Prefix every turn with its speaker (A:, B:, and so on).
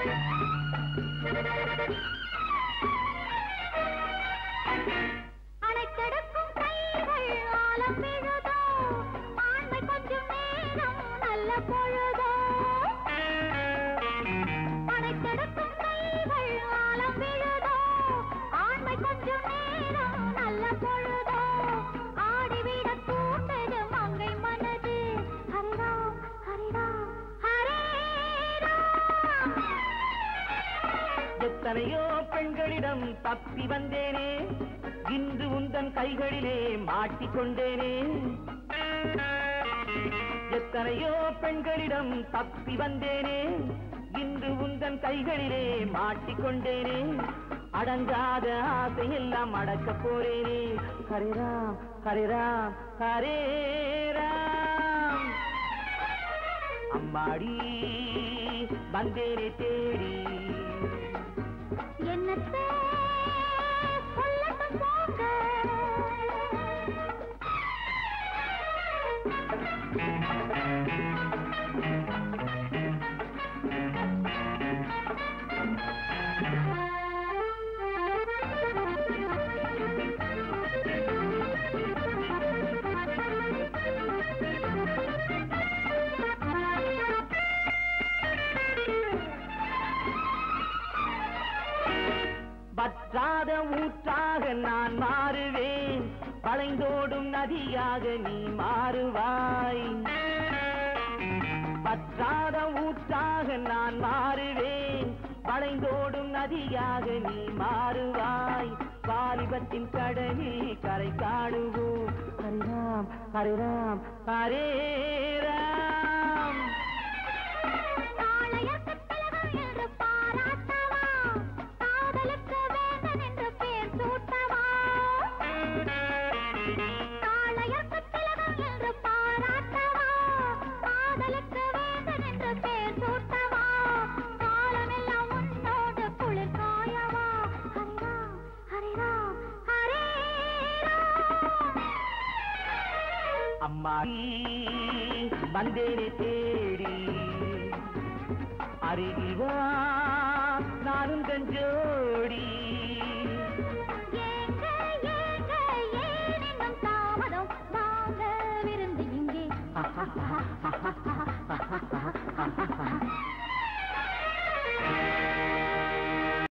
A: அணைத்தெடுக்கும் கைகள் ஆலம் விழுதோ ஆண்மை கொஞ்சம் நேரம் நல்ல பொழுதோ அணைத்தெடுக்கும் கைகள் ஆலம் விழுதோ ஆண்மை கொஞ்சம் நேரம் நல்ல பொழுதோ ஆடிவிட தூண்டது மங்கை மனது ஹரிராம் ஹரிராம் ஹரே ராம்.
B: எத்தனையோ பெண்களிடம் தப்பி வந்தேனே இன்று உந்தன் கைகளிலே மாட்டிக்கொண்டேனே எத்தனையோ பெண்களிடம் தப்பி வந்தேனே இன்று உந்தன் கைகளிலே மாட்டிக்கொண்டேனே அடங்காத ஆசையெல்லாம் அடக்க போறேனே ஹரிராம் ஹரிராம் ஹரே ராம். அம்மாடி வந்தேனே தேடி
A: என்னத்தை சொல்லட்டும் போங்க
B: வற்றாத ஊற்றாக நான் மாறுவேன் வளைந்தோடும் நதியாக நீ மாறுவாய் வற்றாத ஊற்றாக நான் மாறுவேன் வளைந்தோடும் நதியாக நீ மாறுவாய் வாலிபத்தின் கடலில் கரை காணுவோம் ஹரிராம் ஹரிராம் ஹரே ராம். அம்மாடி வந்தேனே தேடி அருகில் வா நானும் கஞ்சோடி
A: தாமதம் வாங்க விருந்து இங்கே